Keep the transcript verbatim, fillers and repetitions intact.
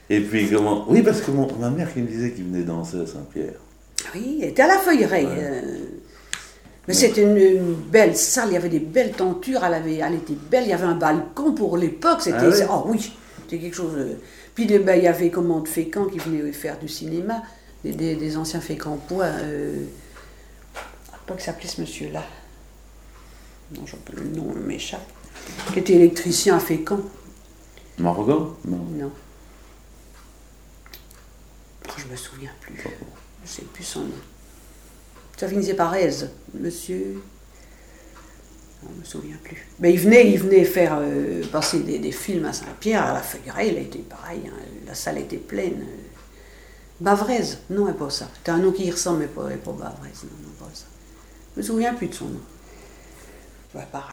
Et puis comment... Oui, parce que mon, ma mère qui me disait qu'il venait danser à Saint-Pierre. Oui, il était à la Feuilleraie. Ouais. Euh, mais ouais. C'était une, une belle salle, il y avait des belles tentures, elle, avait, elle était belle, il y avait un balcon pour l'époque, c'était... Ah, ouais. Oh oui, c'était quelque chose... Euh, puis ben, il y avait comment de Fécamp qui venait faire du cinéma, des, des, des anciens Fécampois. Euh, pas que s'appelait ce monsieur-là. Non, le nom m'échappe. Qui était électricien à Fécamp. Morgan? Non. Non. Oh, je me souviens plus. Je ne sais plus son nom. Ça finissait par aise, monsieur. Non, je ne me souviens plus. Mais il venait, il venait faire euh, passer des, des films à Saint-Pierre, à la Feuilleraie, il était pareil, hein, la salle était pleine. Bavrez, non, elle pas ça. C'était un nom qui y ressemble, mais pas, pas Bavrez, non, non, pas ça. Je me souviens plus de son nom. Ouais, pareil.